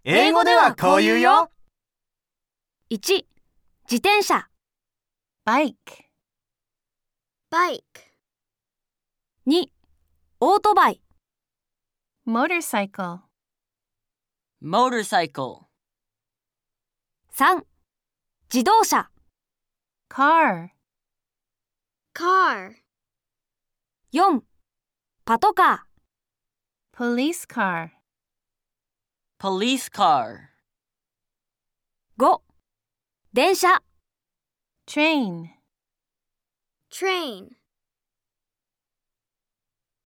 英語ではこう言うよ。 1、自転車。 bike, bike, 2、オートバイ。 motorcycle, motorcycle, 3、自動車。 car, car, 4、パトカー。 police car, police car, 5、電車。 train. train.